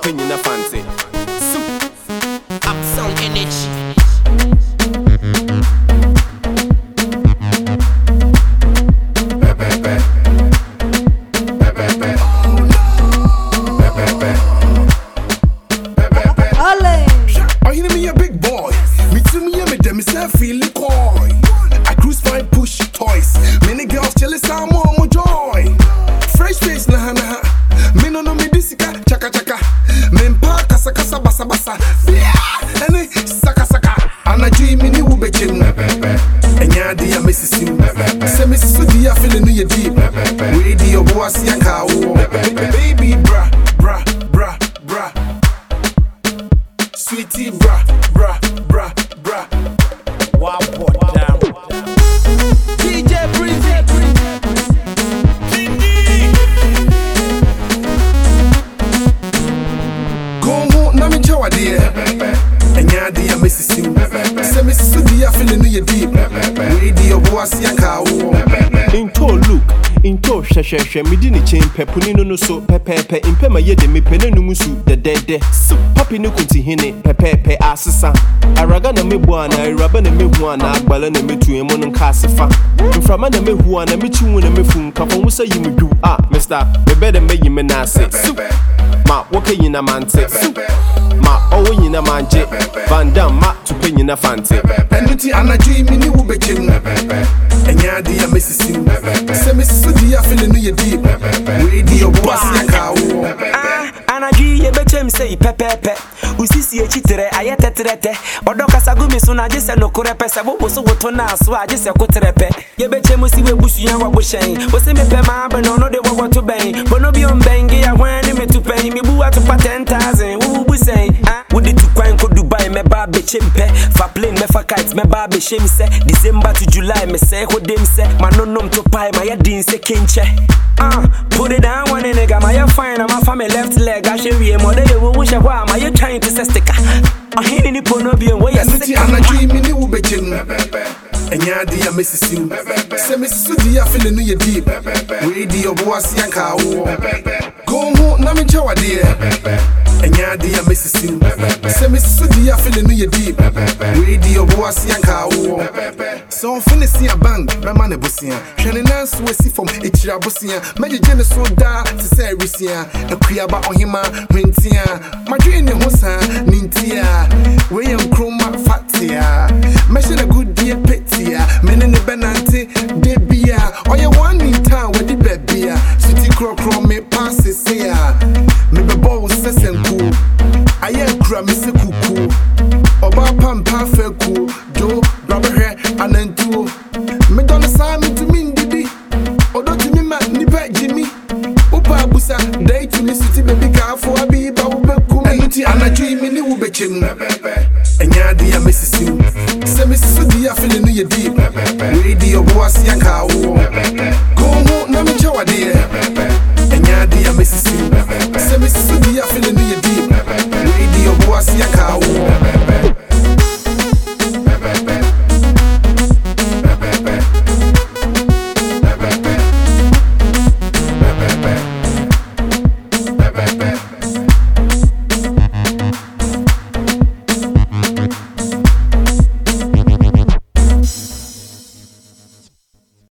penny na fancy. Upsound energy. Feeling coy. I cruise fine, push toys. Many girls jealous, I'm more joy. Fresh face, nah. Me no me disika, chaka. Men pa kasa basa basa. Yeah, and saka. Ana dream me ni ubechin. Enya dia mesisim. Se mesisu dia feeling you deep. We di oboas yanka wo. Baby bra. Sweetie bra. Wow, damn. DJ Breezy. Go home, na me chowa dear. Enya dia mesisim. Se mesisu dia feeling you deep. We di oboas yanka wo. Into look, into sheshe, me dini chain pepuni no so pepe, impema yede me pene numusu, the dead. So papi no kunti hine, pepe asasa. Araga na me buana, iraba na me huana, agbala na me tu emo nkasifa. Mframa na me huana, me chiwu na me fun, kafa musa yimu du. Ah, mister, me better me yime nase. Ma, woke yina mante. Ma, owe yina manje. Van Dam, ma, tupe yina fante. Enuti anajui mini ubechin. Enya dia mesisim. Se mesisu dia feeling you deep. We di oboas yanka wo. Anajui ye bechem say pepe. Usisi e chitere ayetetrete. Odo kasagumi so na jese no korepe se bo so woto na so a jese koterepe. Ye bechem si we busu yan wa bo shen. Wo se me pe ma be no de wo to ben. Bo no bi on bengi ya hwan me to pen. Me bu atu pa 10,000. Wo bu say wo di to kwan ko Dubai me ba bechem pe. Fa plane me fa kite me ba be shem se. December to July me say ho dem se. Ma no nom to pai ma ya din se kenche. Put it down one nigga, my fine, I'm a family left leg. I should be a model. Wish I were my trying to say sticker. I hate any ponobian way. I see, I'm a dream in the ubechin. Enya dia mesisim. Se mesisu dia feeling you deep. We di oboas yanka wo. Go home, na me chowa dear. Enya dia mesisim. Se mesisu dia feeling you deep. We di oboas yanka wo. So finish a bang, my man a busia. Shannon dance we see from Ichira busia. Major Jenna so da to say Risia. A Kriaba on hima, Wintia. My dream in Hosa, Nintia. We am chroma fatia. Mention a good dear petia. Men in the Benante, Debia. Or you one in town with the baby. City crow me passes here. Maybe bow says and cool. I am crammy cuckoo. Oba pampa feku. Joe, rubber hair, and then two. Me don't assign me to me, Diddy. Or don't you mean my nipper Jimmy? Upa busa, day to me city baby car for a bee, but Ubekum. And I'm a dream in the Ubechin.